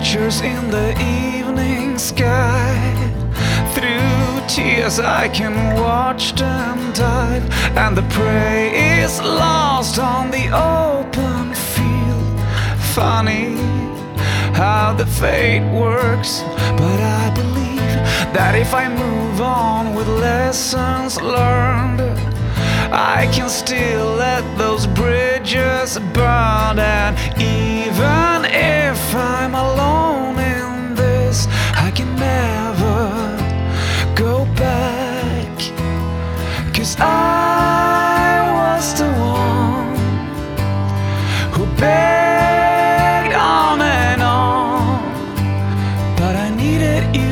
pictures in the evening sky. Through tears I can watch them dive, and the prey is lost on the open field. Funny how the fate works, but I believe that if I move on with lessons learned, I can still let those bridges burn. And even if I'm alone in this, I can never go back, 'cause I was the one who begged on and on, but I needed you.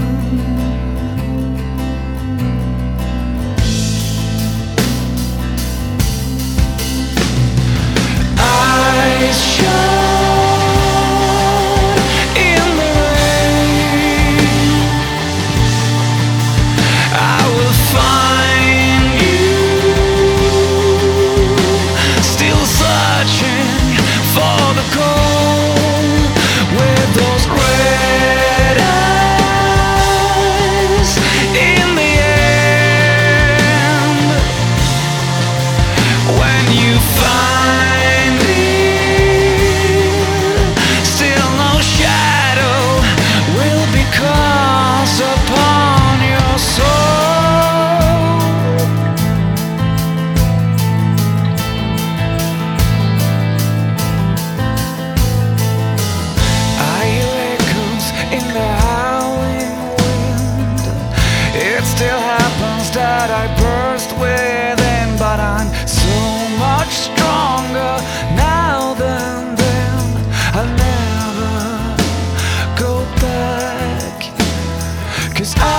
Eyes shut in the rain, I will find you, still searching for the cold with those red eyes. In the end, when you find me, still no shadow will be cast upon your soul. I hear echoes in the howling wind. It still happens that I burst within, but I'm so much stronger now than then. I'll never go back, 'cause I